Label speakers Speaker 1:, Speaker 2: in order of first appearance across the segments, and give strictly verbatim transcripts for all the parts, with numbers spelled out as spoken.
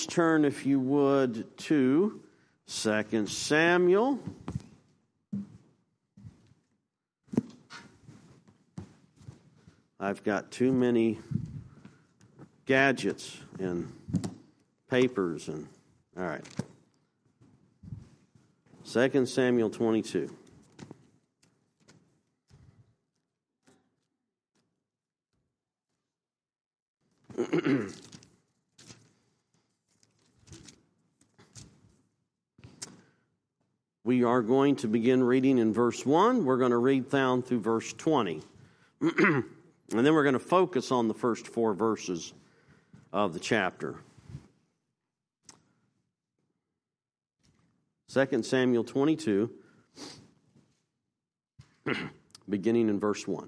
Speaker 1: let's turn, if you would, to Second Samuel. I've got too many gadgets and papers and all right. Second Samuel twenty-two. We are going to begin reading in verse one. We're going to read down through verse twenty. And then we're going to focus on the first four verses of the chapter. Second Samuel twenty-two, beginning in verse one.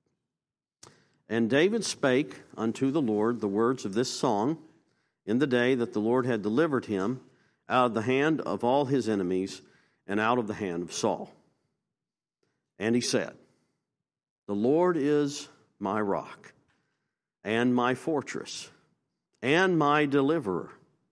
Speaker 1: And David spake unto the Lord the words of this song in the day that the Lord had delivered him out of the hand of all his enemies and out of the hand of Saul. And he said, The Lord is my rock and my fortress and my deliverer.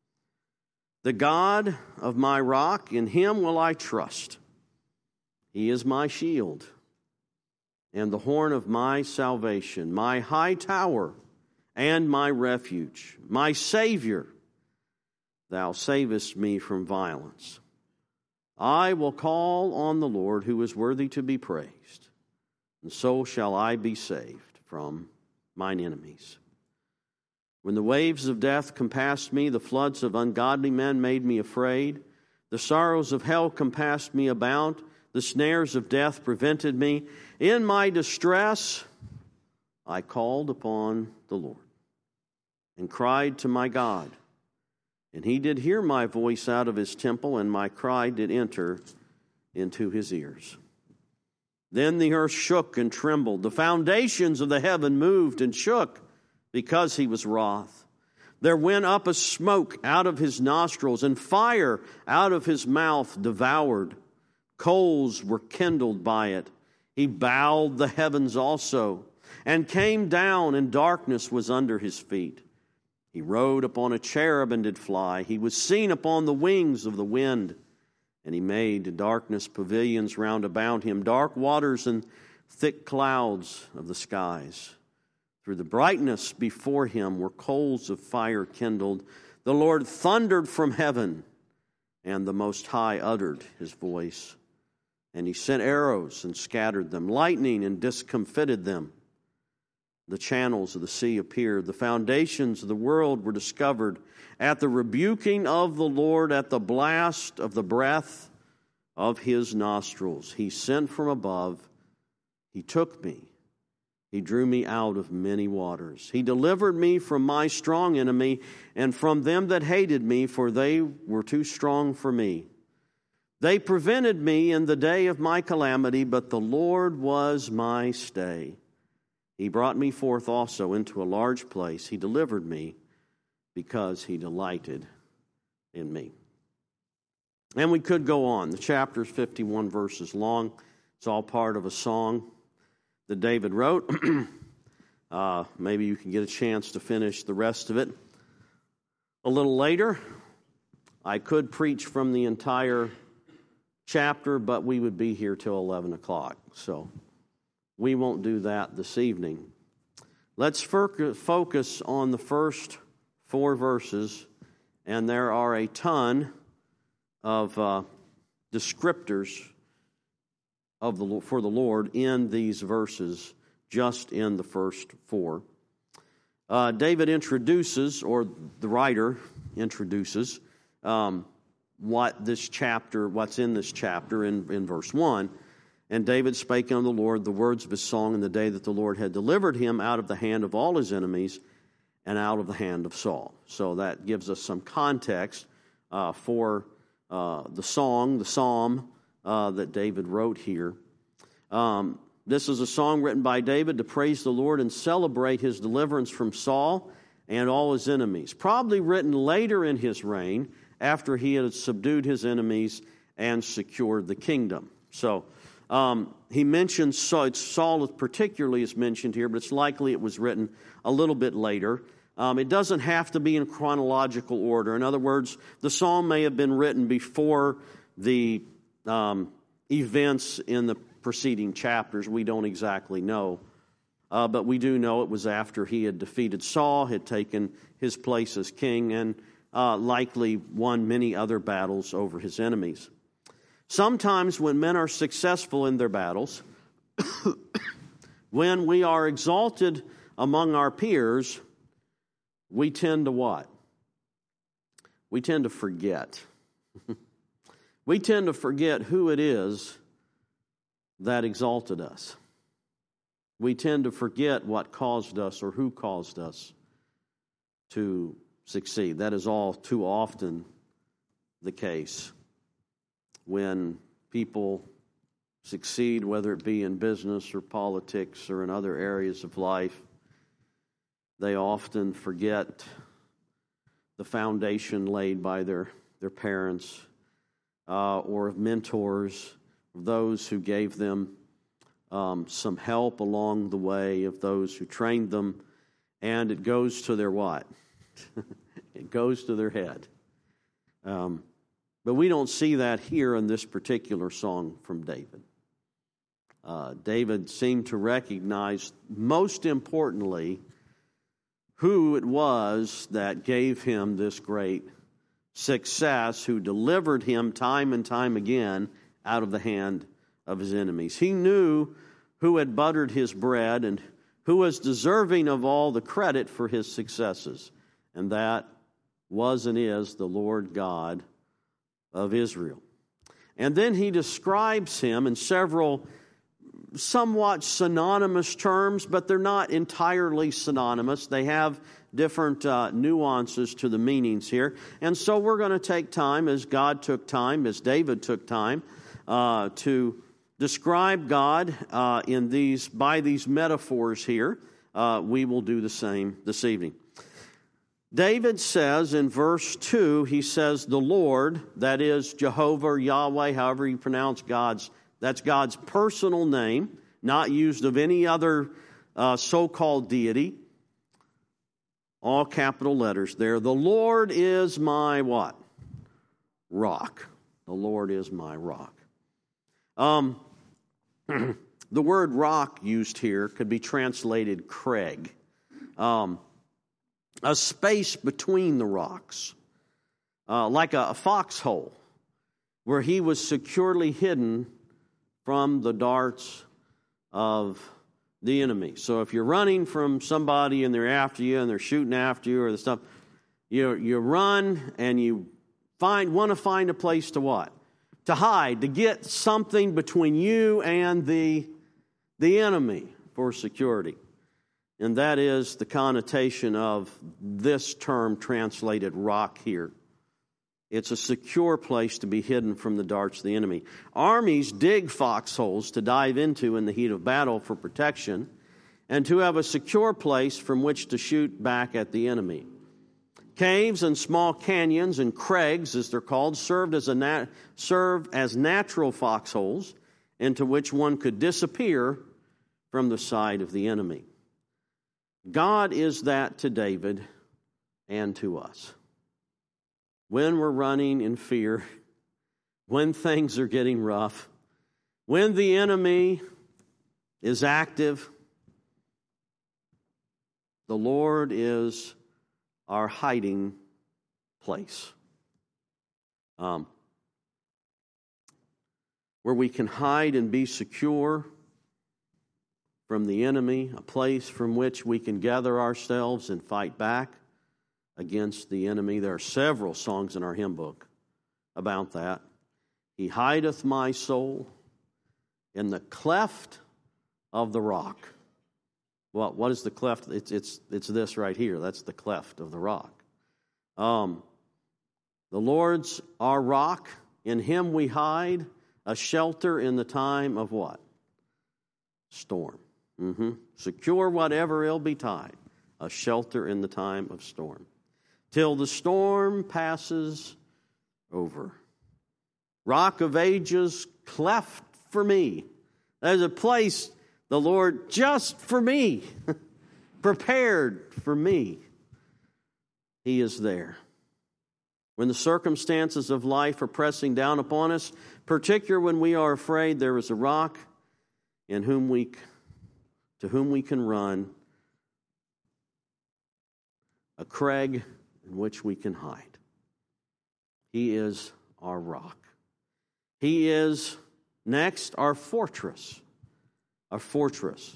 Speaker 1: The God of my rock, in him will I trust. He is my shield and the horn of my salvation, my high tower and my refuge, my Savior. Thou savest me from violence. I will call on the Lord, who is worthy to be praised, and so shall I be saved from mine enemies. When the waves of death compassed me, the floods of ungodly men made me afraid. The sorrows of hell compassed me about. The snares of death prevented me. In my distress, I called upon the Lord and cried to my God. And he did hear my voice out of his temple, and my cry did enter into his ears. Then the earth shook and trembled. The foundations of the heaven moved and shook, because he was wroth. There went up a smoke out of his nostrils, and fire out of his mouth devoured. Coals were kindled by it. He bowed the heavens also, and came down, and darkness was under his feet. He rode upon a cherub and did fly. He was seen upon the wings of the wind, and he made darkness pavilions round about him, dark waters and thick clouds of the skies. Through the brightness before him were coals of fire kindled. The Lord thundered from heaven, and the Most High uttered his voice. And he sent arrows and scattered them, lightning and discomfited them. The channels of the sea appeared. The foundations of the world were discovered. At the rebuking of the Lord, at the blast of the breath of his nostrils, he sent from above. He took me. He drew me out of many waters. He delivered me from my strong enemy and from them that hated me, for they were too strong for me. They prevented me in the day of my calamity, but the Lord was my stay. He brought me forth also into a large place. He delivered me because he delighted in me. And we could go on. The chapter is fifty-one verses long. It's all part of a song that David wrote. uh, maybe you can get a chance to finish the rest of it a little later. I could preach from the entire chapter, but we would be here till eleven o'clock. So we won't do that this evening. Let's focus on the first four verses, and there are a ton of uh, descriptors of the for the Lord in these verses, just in the first four. Uh, David introduces, or the writer introduces, um, what this chapter, what's in this chapter in, in verse one. And David spake unto the Lord the words of his song in the day that the Lord had delivered him out of the hand of all his enemies and out of the hand of Saul. So that gives us some context uh, for uh, the song, the psalm uh, that David wrote here. Um, this is a song written by David to praise the Lord and celebrate his deliverance from Saul and all his enemies. Probably written later in his reign, after he had subdued his enemies and secured the kingdom. So um, he mentions Saul, Saul particularly is mentioned here, but it's likely it was written a little bit later. Um, it doesn't have to be in chronological order. In other words, the psalm may have been written before the um, events in the preceding chapters. We don't exactly know. Uh, but we do know it was after he had defeated Saul, had taken his place as king, and uh, likely won many other battles over his enemies. Sometimes when men are successful in their battles, when we are exalted among our peers, we tend to what? We tend to forget. We tend to forget who it is that exalted us. We tend to forget what caused us or who caused us to succeed. That is all too often the case when people succeed, whether it be in business or politics or in other areas of life. They often forget the foundation laid by their, their parents uh, or of mentors, of those who gave them um, some help along the way, of those who trained them, and it goes to their what? It goes to their head. Um, but we don't see that here in this particular song from David. Uh, David seemed to recognize, most importantly, who it was that gave him this great success, who delivered him time and time again out of the hand of his enemies. He knew who had buttered his bread and who was deserving of all the credit for his successes, and that was and is the Lord God of Israel. And then he describes him in several somewhat synonymous terms, but they're not entirely synonymous. They have different uh, nuances to the meanings here. And so we're going to take time, as God took time, as David took time, uh, to describe God uh, in these by these metaphors here. Uh, we will do the same this evening. David says in verse two, he says, the Lord, that is Jehovah or Yahweh, however you pronounce God's, that's God's personal name, not used of any other uh, so-called deity. All capital letters there. The Lord is my what? Rock. The Lord is my rock. Um, the word rock used here could be translated crag. Um, a space between the rocks. Uh, like a, a foxhole where he was securely hidden from the darts of the enemy. So if you're running from somebody and they're after you and they're shooting after you or the stuff, you you run and you find want to find a place to what? To hide, to get something between you and the the enemy for security. And that is the connotation of this term translated rock here. It's a secure place to be hidden from the darts of the enemy. Armies dig foxholes to dive into in the heat of battle for protection and to have a secure place from which to shoot back at the enemy. Caves and small canyons and crags, as they're called, served as a nat- serve as natural foxholes into which one could disappear from the sight of the enemy. God is that to David and to us. When we're running in fear, when things are getting rough, when the enemy is active, the Lord is our hiding place. Um, where we can hide and be secure from the enemy, a place from which we can gather ourselves and fight back against the enemy. There are several songs in our hymn book about that. He hideth my soul in the cleft of the rock. Well, what is the cleft? It's it's it's this right here. That's the cleft of the rock. Um, the Lord's our rock. In him we hide, a shelter in the time of what? Storm. Mm-hmm. Secure whatever ill betide, a shelter in the time of storm. Till the storm passes over. Rock of ages, cleft for me. There's a place, the Lord, just for me, prepared for me. He is there. When the circumstances of life are pressing down upon us, particularly when we are afraid, there is a rock in whom we, to whom we can run, a crag in which we can hide. He is our rock. He is, next, our fortress. Our fortress.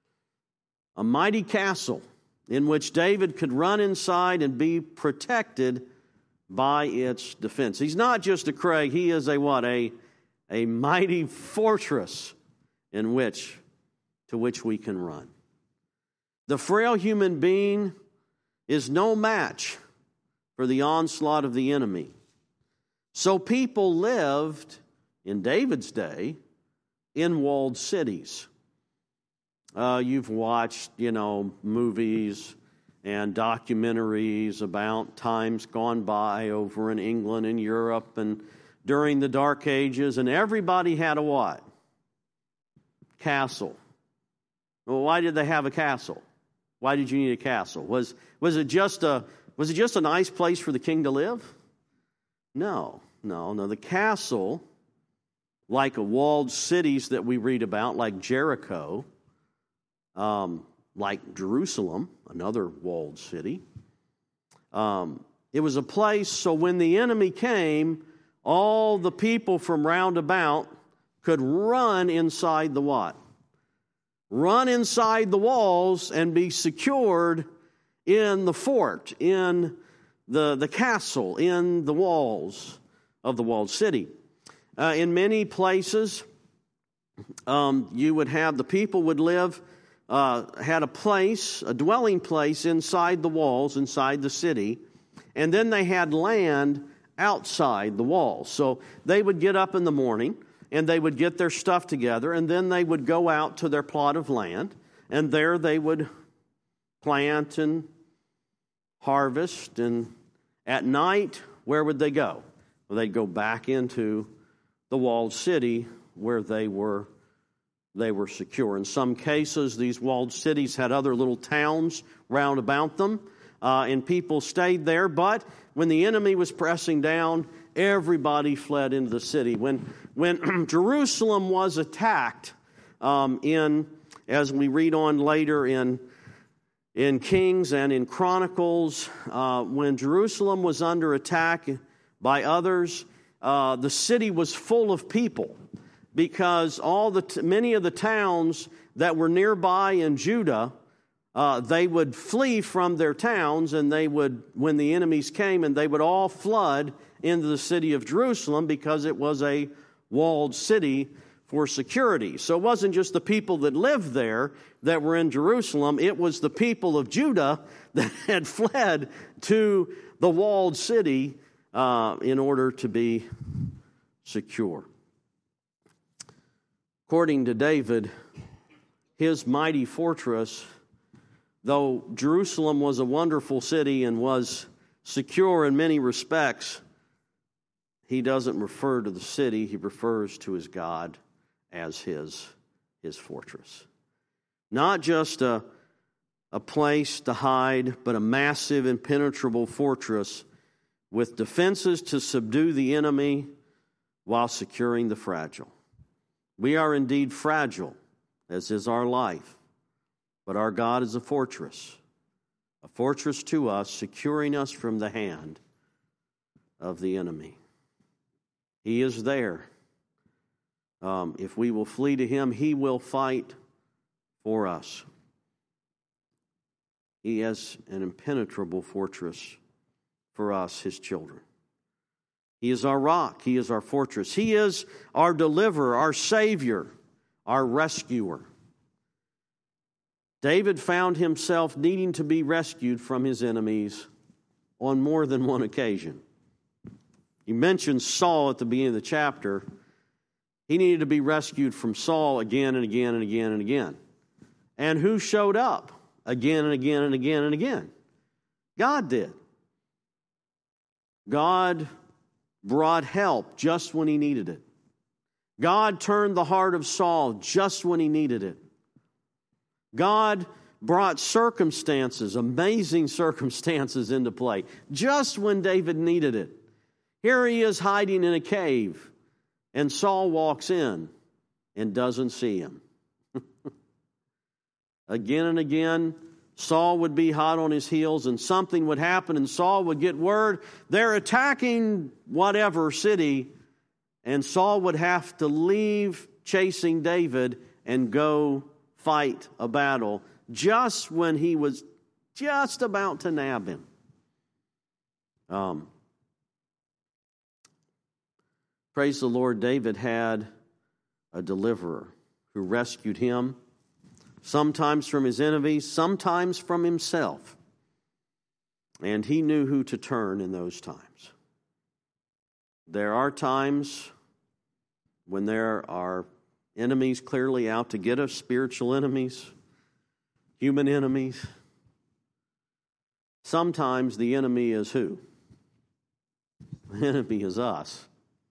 Speaker 1: A mighty castle in which David could run inside and be protected by its defense. He's not just a crag, he is a what? A, a mighty fortress in which, to which we can run. The frail human being is no match for the onslaught of the enemy. So people lived in David's day in walled cities. Uh, you've watched, you know, movies and documentaries about times gone by over in England and Europe and during the Dark Ages, and everybody had a what? Castle. Well, why did they have a castle? Why did you need a castle? Was was it just a was it just a nice place for the king to live? No, no, no. The castle, like a walled cities that we read about, like Jericho, um, like Jerusalem, another walled city. Um, it was a place so when the enemy came, all the people from round about could run inside the what? Run inside the walls and be secured in the fort, in the, the castle, in the walls of the walled city. Uh, in many places, um, you would have, the people would live, uh, had a place, a dwelling place inside the walls, inside the city, and then they had land outside the walls. So they would get up in the morning, and they would get their stuff together, and then they would go out to their plot of land, and there they would plant and harvest, and at night, where would they go? Well, they'd go back into the walled city where they were they were secure. In some cases, these walled cities had other little towns round about them, uh, and people stayed there, but when the enemy was pressing down, everybody fled into the city. When when Jerusalem was attacked, um, in as we read on later in in Kings and in Chronicles, uh, when Jerusalem was under attack by others, uh, the city was full of people because all the t- many of the towns that were nearby in Judah, Uh, they would flee from their towns, and they would, when the enemies came, and they would all flood into the city of Jerusalem because it was a walled city for security. So it wasn't just the people that lived there that were in Jerusalem, it was the people of Judah that had fled to the walled city uh, in order to be secure. According to David, his mighty fortress, though Jerusalem was a wonderful city and was secure in many respects, he doesn't refer to the city, he refers to his God as his, his fortress. Not just a, a place to hide, but a massive, impenetrable fortress with defenses to subdue the enemy while securing the fragile. We are indeed fragile, as is our life. But our God is a fortress, a fortress to us, securing us from the hand of the enemy. He is there. Um, if we will flee to him, he will fight for us. He is an impenetrable fortress for us, his children. He is our rock. He is our fortress. He is our deliverer, our Savior, our rescuer. David found himself needing to be rescued from his enemies on more than one occasion. He mentions Saul at the beginning of the chapter. He needed to be rescued from Saul again and again and again and again. And who showed up again and again and again and again? God did. God brought help just when he needed it. God turned the heart of Saul just when he needed it. God brought circumstances, amazing circumstances into play, just when David needed it. Here he is hiding in a cave, and Saul walks in and doesn't see him. Again and again, Saul would be hot on his heels, and something would happen, and Saul would get word they're attacking whatever city, and Saul would have to leave chasing David and go fight a battle just when he was just about to nab him. Um, praise the Lord, David had a deliverer who rescued him, sometimes from his enemies, sometimes from himself. And he knew who to turn in those times. There are times when there are enemies clearly out to get us, spiritual enemies, human enemies. Sometimes the enemy is who? The enemy is us.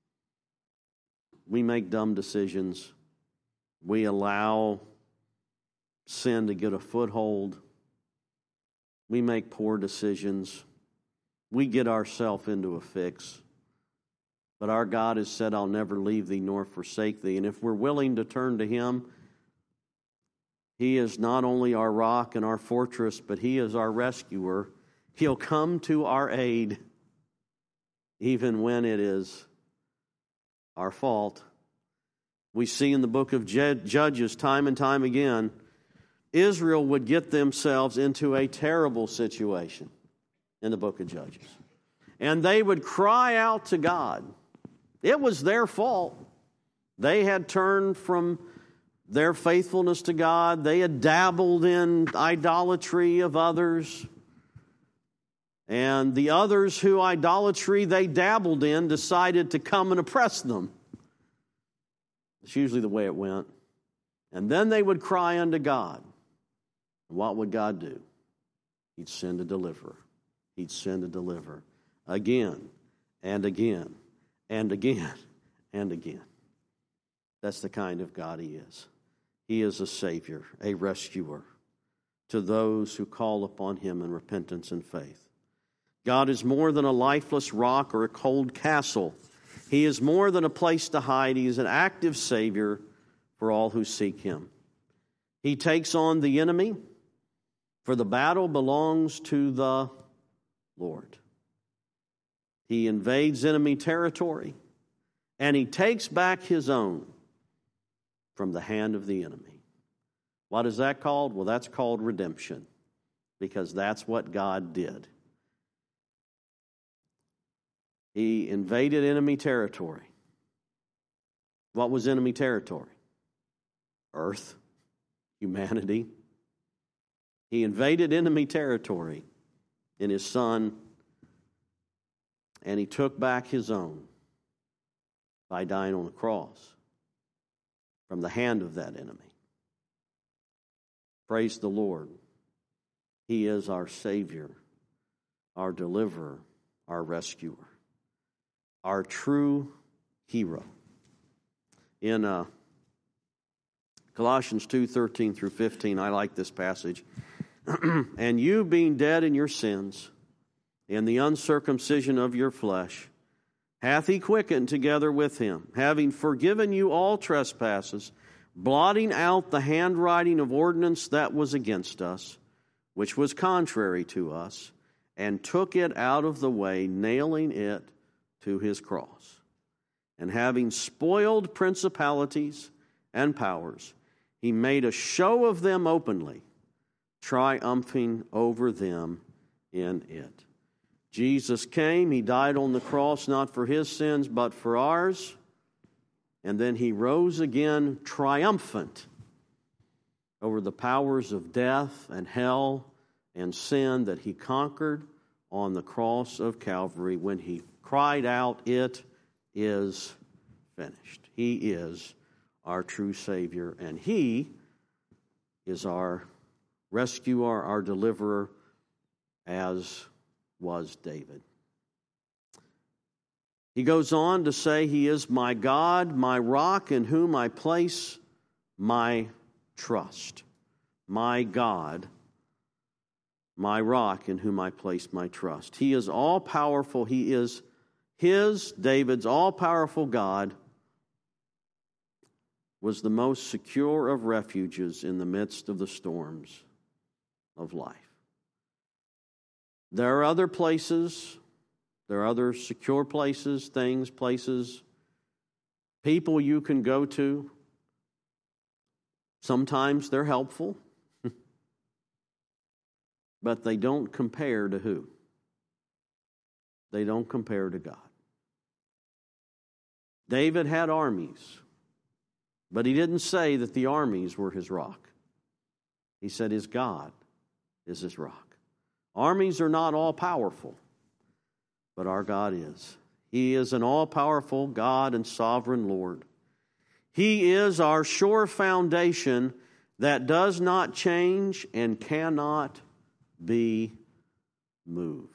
Speaker 1: We make dumb decisions. We allow sin to get a foothold. We make poor decisions. We get ourselves into a fix. But our God has said, I'll never leave thee nor forsake thee. And if we're willing to turn to Him, He is not only our rock and our fortress, but He is our rescuer. He'll come to our aid even when it is our fault. We see in the book of Judges time and time again, Israel would get themselves into a terrible situation in the book of Judges. And they would cry out to God. It was their fault. They had turned from their faithfulness to God. They had dabbled in idolatry of others. And the others who idolatry they dabbled in decided to come and oppress them. It's usually the way it went. And then they would cry unto God. And what would God do? He'd send a deliverer. He'd send a deliverer. Again and again and again and again. That's the kind of God He is. He is a Savior, a rescuer to those who call upon Him in repentance and faith. God is more than a lifeless rock or a cold castle. He is more than a place to hide. He is an active Savior for all who seek Him. He takes on the enemy, for the battle belongs to the Lord. He invades enemy territory, and He takes back His own from the hand of the enemy. What is that called? Well, that's called redemption, because that's what God did. He invaded enemy territory. What was enemy territory? Earth, humanity. He invaded enemy territory in His Son, and He took back His own by dying on the cross from the hand of that enemy. Praise the Lord. He is our Savior, our deliverer, our rescuer, our true hero. In uh, Colossians two, thirteen through fifteen, I like this passage. And you being dead in your sins, in the uncircumcision of your flesh, hath He quickened together with Him, having forgiven you all trespasses, blotting out the handwriting of ordinance that was against us, which was contrary to us, and took it out of the way, nailing it to His cross. And having spoiled principalities and powers, He made a show of them openly, triumphing over them in it. Jesus came, He died on the cross, not for His sins, but for ours. And then He rose again triumphant over the powers of death and hell and sin that He conquered on the cross of Calvary when He cried out, "It is finished." He is our true Savior, and He is our rescuer, our deliverer, as was David. He goes on to say, He is my God, my rock, in whom I place my trust. my God, my rock in whom I place my trust. He is all-powerful. He is his, David's all-powerful God, was the most secure of refuges in the midst of the storms of life. There are other places, there are other secure places, things, places, people you can go to. Sometimes they're helpful, but they don't compare to who? They don't compare to God. David had armies, but he didn't say that the armies were his rock. He said his God is his rock. Armies are not all-powerful, but our God is. He is an all-powerful God and sovereign Lord. He is our sure foundation that does not change and cannot be moved.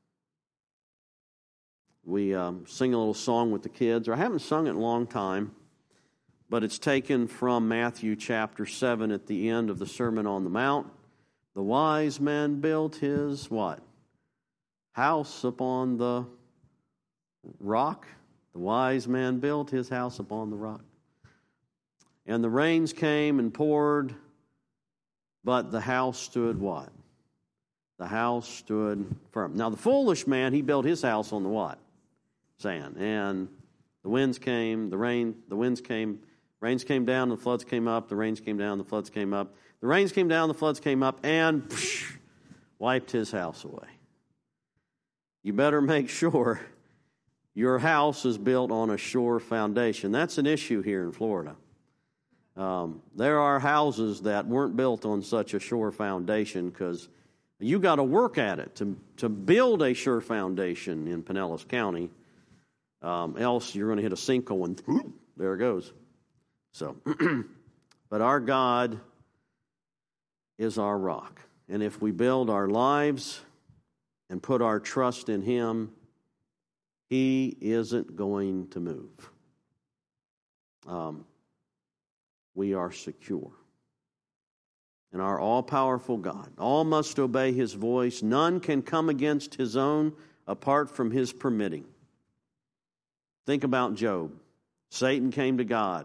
Speaker 1: We um, sing a little song with the kids, or I haven't sung it in a long time, but it's taken from Matthew chapter seven at the end of the Sermon on the Mount. The wise man built his what? House upon the rock. The wise man built his house upon the rock. And the rains came and poured, but the house stood what? The house stood firm. Now the foolish man, he built his house on the what? Sand. And the winds came, the rain, the winds came, rains came down, the floods came up, the rains came down, the floods came up. The rains came down, the floods came up, and psh, wiped his house away. You better make sure your house is built on a sure foundation. That's an issue here in Florida. Um, there are houses that weren't built on such a sure foundation because you got to work at it to, to build a sure foundation in Pinellas County. Um, else you're going to hit a sinkhole and whoop, there it goes. So, but our God is our rock. And if we build our lives and put our trust in Him, He isn't going to move. Um, we are secure. And our all-powerful God, all must obey His voice. None can come against His own apart from His permitting. Think about Job. Satan came to God.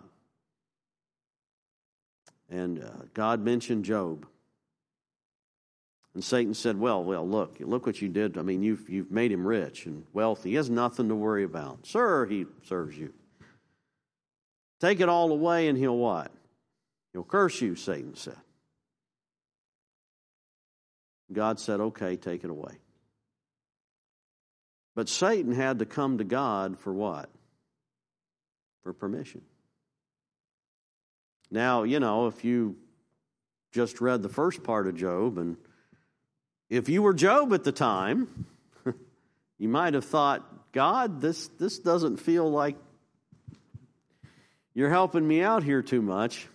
Speaker 1: And uh, God mentioned Job. And Satan said, well, well, look, look what you did. I mean, you've, you've made him rich and wealthy. He has nothing to worry about. Sir, he serves you. Take it all away and he'll what? He'll curse you, Satan said. God said, okay, take it away. But Satan had to come to God for what? For permission. Now, you know, if you just read the first part of Job, and if you were Job at the time, you might have thought, God, this, this doesn't feel like you're helping me out here too much.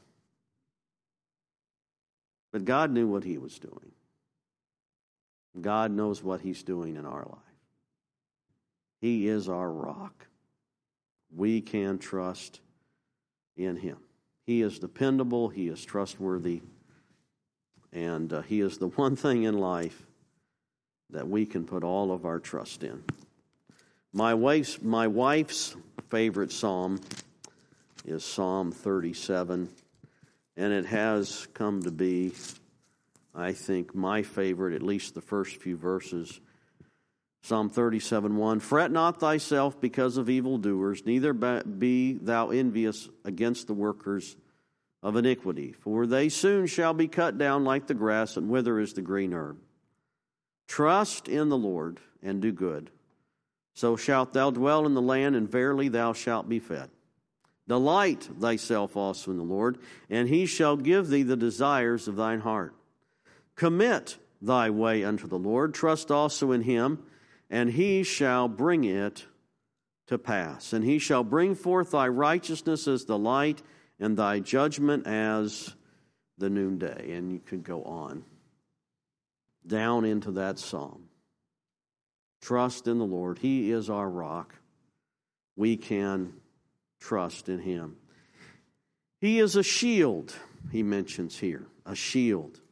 Speaker 1: But God knew what He was doing. God knows what He's doing in our life. He is our rock. We can trust in Him. He is dependable. He is trustworthy. And uh, He is the one thing in life that we can put all of our trust in. My wife's, my wife's favorite psalm is Psalm thirty-seven. And it has come to be, I think, my favorite, at least the first few verses. Psalm thirty-seven one, fret not thyself because of evildoers, neither be thou envious against the workers of iniquity. For they soon shall be cut down like the grass, and wither as the green herb. Trust in the Lord, and do good. So shalt thou dwell in the land, and verily thou shalt be fed. Delight thyself also in the Lord, and He shall give thee the desires of thine heart. Commit thy way unto the Lord, trust also in Him, and He shall bring it to pass. And He shall bring forth thy righteousness as the light, and thy judgment as the noonday. And you could go on down into that psalm. Trust in the Lord. He is our rock. We can trust in Him. He is a shield he mentions here, a shield.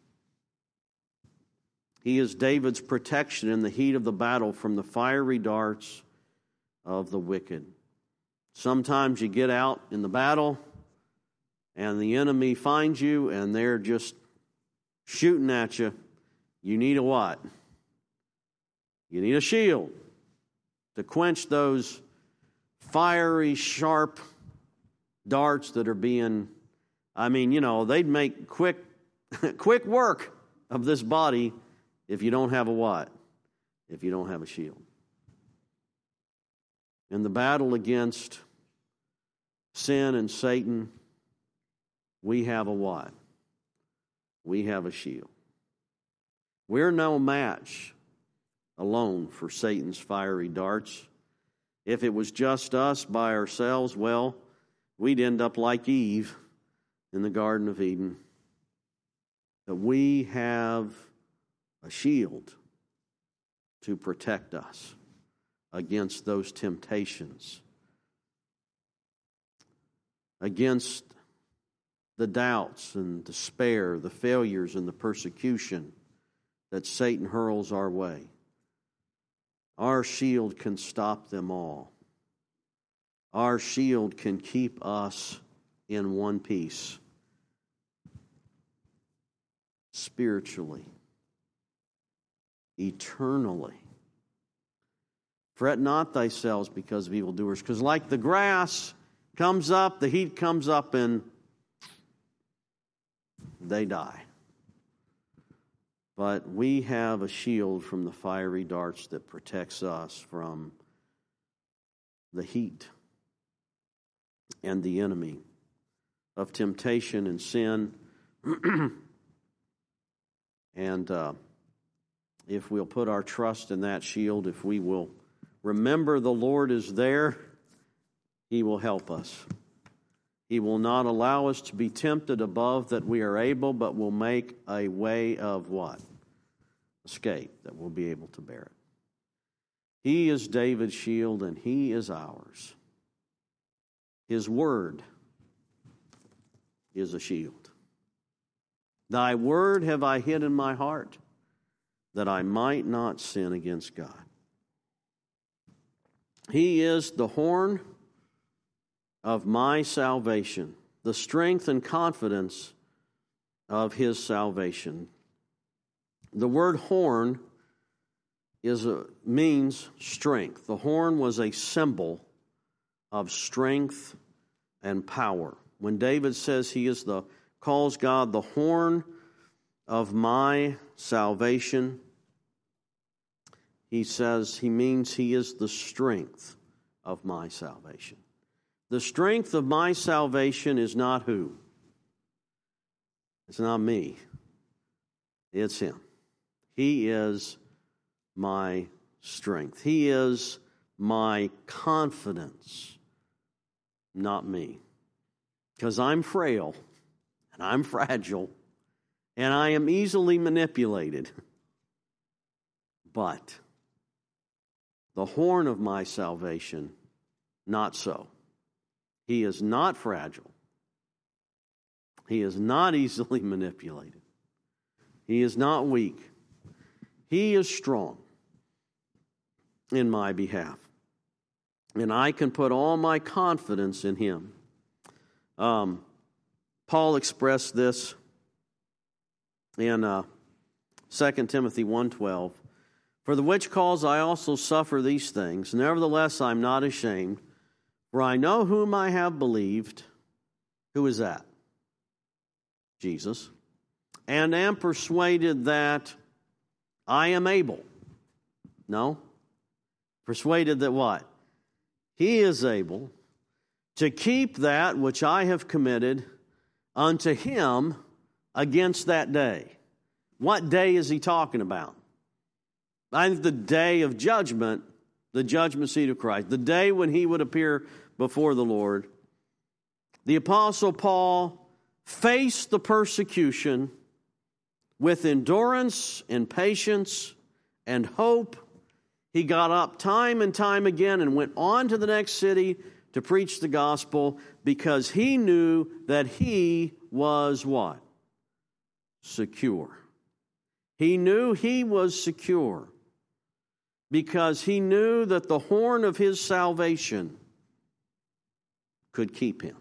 Speaker 1: He is David's protection in the heat of the battle from the fiery darts of the wicked. Sometimes you get out in the battle and the enemy finds you and they're just shooting at you. You need a what? You need a shield to quench those fiery, sharp darts that are being, I mean, you know, they'd make quick, quick work of this body if you don't have a what? If you don't have a shield. In the battle against sin and Satan, we have a what? We have a shield. We're no match alone for Satan's fiery darts. If it was just us by ourselves, well, we'd end up like Eve in the Garden of Eden. But we have a shield to protect us against those temptations, against the doubts and despair, the failures and the persecution that Satan hurls our way. Our shield can stop them all. Our shield can keep us in one piece, spiritually, eternally. Fret not thyself because of evildoers, because like the grass comes up, the heat comes up, and they die. But we have a shield from the fiery darts that protects us from the heat and the enemy of temptation and sin. And uh, if we'll put our trust in that shield, if we will remember the Lord is there, He will help us. He will not allow us to be tempted above that we are able, but will make a way of what? Escape, that we'll be able to bear it. He is David's shield, and He is ours. His word is a shield. Thy word have I hid in my heart, that I might not sin against God. He is the horn of my salvation, the strength and confidence of His salvation. The word horn is a, means strength. The horn was a symbol of strength and power. When David says he is the calls God the horn of my salvation, he says he means He is the strength of my salvation. The strength of my salvation is not who? It's not me. It's Him. He is my strength. He is my confidence, not me. Because I'm frail, and I'm fragile, and I am easily manipulated. But the horn of my salvation, not so. He is not fragile. He is not easily manipulated. He is not weak. He is strong in my behalf. And I can put all my confidence in Him. Um, Paul expressed this in uh, Second Timothy one twelve. For the which cause I also suffer these things. Nevertheless, I am not ashamed. For I know whom I have believed. Who is that? Jesus. And am persuaded that I am able. No. Persuaded that what? He is able to keep that which I have committed unto Him against that day. What day is he talking about? I think the day of judgment, the judgment seat of Christ, the day when He would appear before the Lord. The Apostle Paul faced the persecution with endurance and patience and hope. He got up time and time again and went on to the next city to preach the gospel because he knew that he was what? Secure. He knew he was secure because he knew that the horn of his salvation could keep him.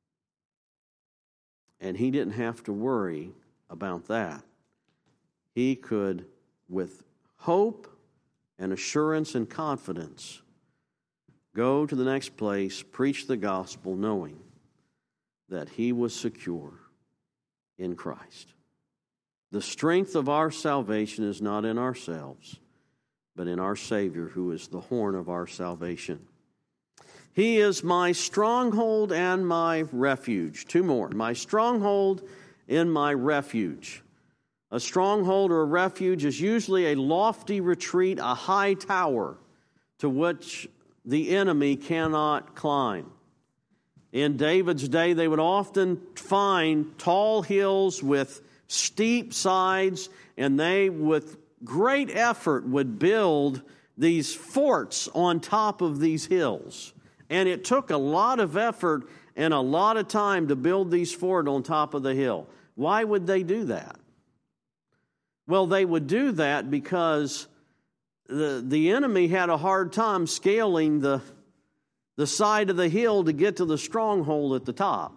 Speaker 1: And he didn't have to worry about that. He could, with hope and assurance and confidence, go to the next place, preach the gospel, knowing that he was secure in Christ. The strength of our salvation is not in ourselves, but in our Savior, who is the horn of our salvation. He is my stronghold and my refuge. Two more. My stronghold and my refuge. A stronghold or a refuge is usually a lofty retreat, a high tower to which the enemy cannot climb. In David's day, they would often find tall hills with steep sides, and they, with great effort, would build these forts on top of these hills. And it took a lot of effort and a lot of time to build these forts on top of the hill. Why would they do that? Well, they would do that because the, the enemy had a hard time scaling the, the side of the hill to get to the stronghold at the top.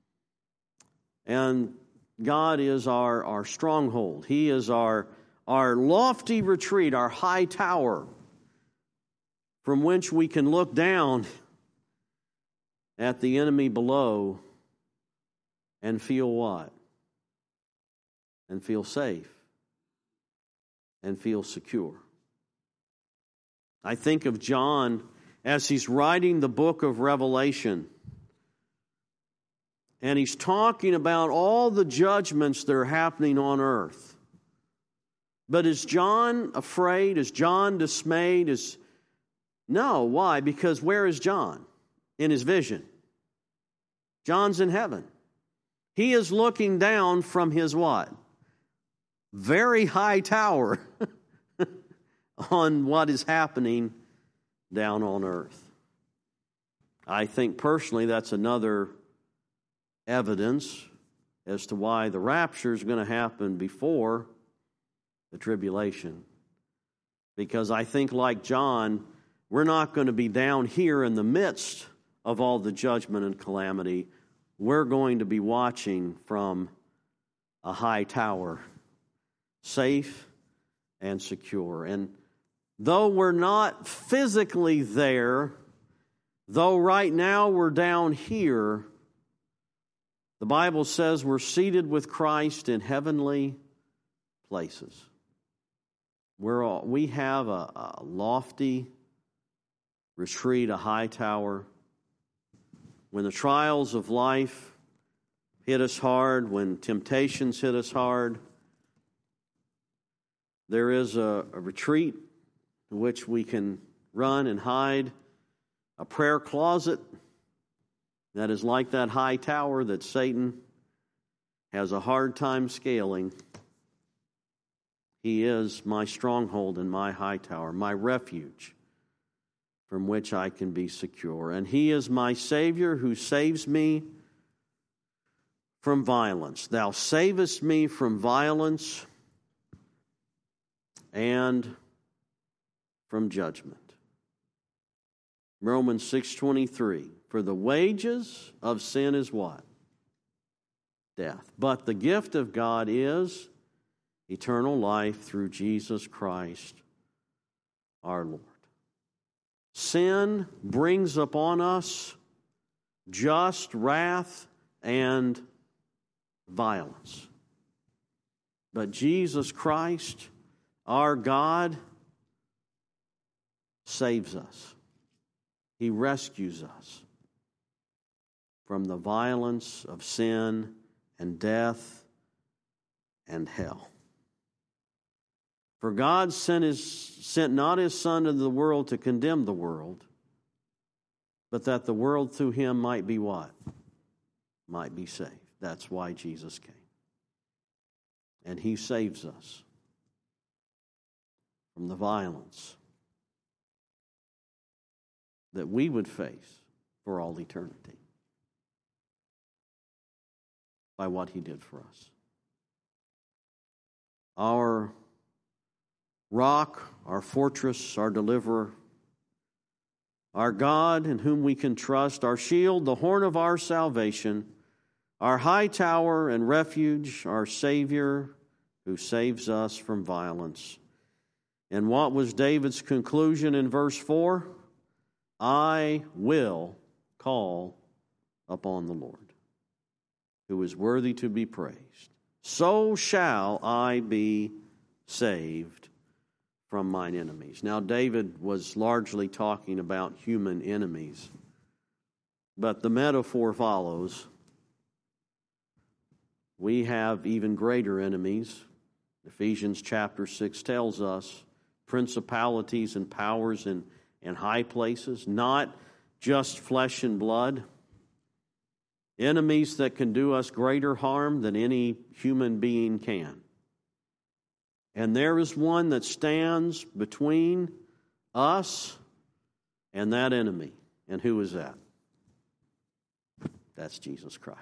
Speaker 1: And God is our, our stronghold. He is our, our lofty retreat, our high tower, from which we can look down at the enemy below and feel what? And feel safe and feel secure. I think of John as he's writing the book of Revelation. And he's talking about all the judgments that are happening on earth. But is John afraid? Is John dismayed? Is No. Why? Because where is John in his vision? John's in heaven. He is looking down from his what? Very high tower on what is happening down on earth. I think personally that's another evidence as to why the rapture is going to happen before the tribulation. Because I think, like John, we're not going to be down here in the midst of all the judgment and calamity. We're going to be watching from a high tower, safe and secure. And though we're not physically there, though right now we're down here, the Bible says we're seated with Christ in heavenly places. We're all, we have a, a lofty retreat, a high tower. When the trials of life hit us hard, when temptations hit us hard, there is a, a retreat in which we can run and hide, a prayer closet that is like that high tower that Satan has a hard time scaling. He is my stronghold and my high tower, my refuge from which I can be secure. And He is my Savior who saves me from violence. Thou savest me from violence and from judgment. Romans six twenty-three. For the wages of sin is what? Death. But the gift of God is eternal life through Jesus Christ our Lord. Sin brings upon us just wrath and violence. But Jesus Christ, our God, saves us. He rescues us from the violence of sin and death and hell. For God sent, his, sent not His Son into the world to condemn the world, but that the world through Him might be what? Might be saved. That's why Jesus came. And He saves us from the violence that we would face for all eternity by what he did for us. Our rock, our fortress, our deliverer, our God in whom we can trust, our shield, the horn of our salvation, our high tower and refuge, our Savior who saves us from violence. And what was David's conclusion in verse four? I will call upon the Lord, who is worthy to be praised. So shall I be saved from mine enemies. Now, David was largely talking about human enemies, but the metaphor follows. We have even greater enemies. Ephesians chapter six tells us principalities and powers in, in high places, not just flesh and blood. Enemies that can do us greater harm than any human being can. And there is one that stands between us and that enemy. And who is that? That's Jesus Christ.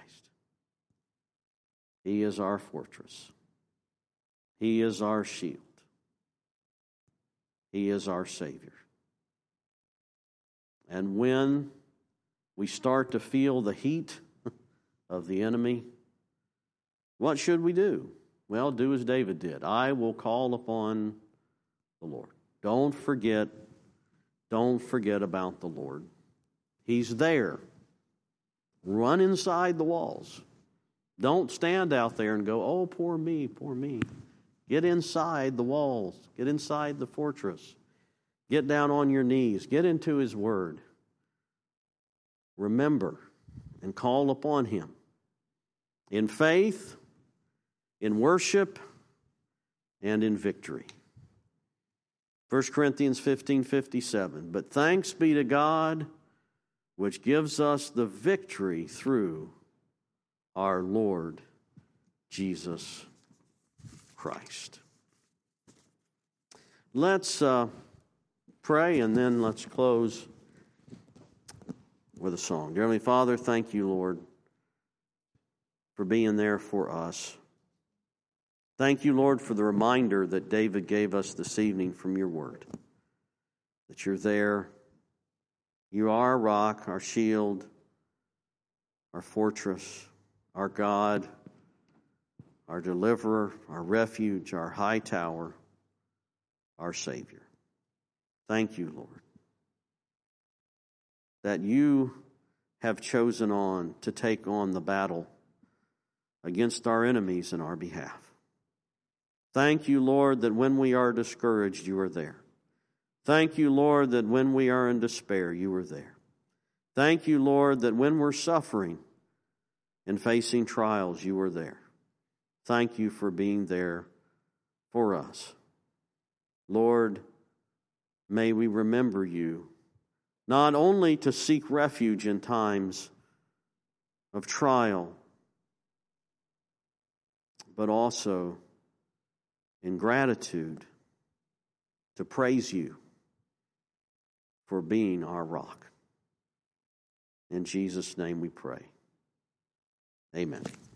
Speaker 1: He is our fortress. He is our shield. He is our Savior. And when we start to feel the heat of the enemy, what should we do? Well, do as David did. I will call upon the Lord. Don't forget, don't forget about the Lord. He's there. Run inside the walls. Don't stand out there and go, oh, poor me, poor me. Get inside the walls. Get inside the fortress. Get down on your knees. Get into His Word. Remember and call upon Him in faith, in worship, and in victory. First Corinthians fifteen fifty-seven. But thanks be to God, which gives us the victory through our Lord Jesus Christ. Let's uh, pray, and then let's close with a song. Dear Heavenly Father, thank you, Lord, for being there for us. Thank you, Lord, for the reminder that David gave us this evening from your word, that you're there. You are our rock, our shield, our fortress, our God, our deliverer, our refuge, our high tower, our Savior. Thank you, Lord, that you have chosen on to take on the battle against our enemies in our behalf. Thank you, Lord, that when we are discouraged, you are there. Thank you, Lord, that when we are in despair, you are there. Thank you, Lord, that when we're suffering and facing trials, you are there. Thank you for being there for us. Lord, may we remember you, not only to seek refuge in times of trial, but also in gratitude to praise you for being our rock. In Jesus' name we pray. Amen.